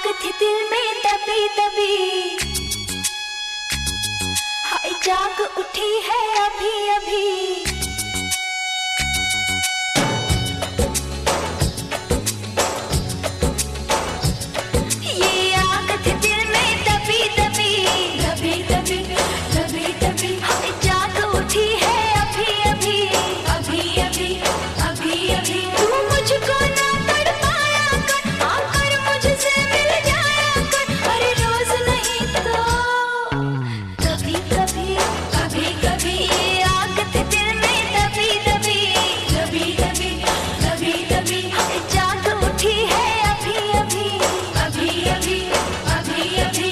थी दिल में दबी दबी, हाय जाग उठी है अभी अभी। ये आग थी दिल में दबी दबी, दबी दबी दबी दबी, हाय जाग उठी है अभी अभी, अभी अभी अभी अभी। तू मुझको ना तड़ पाया कर, आकर मुझसे मिल जाया कर, अरे रोज नहीं तो कभी कभी, कभी कभी। ये आग थी दिल में दबी दबी, दबी दबी दबी दबी, हाय जाग उठी है अभी अभी, अभी अभी अभी अभी।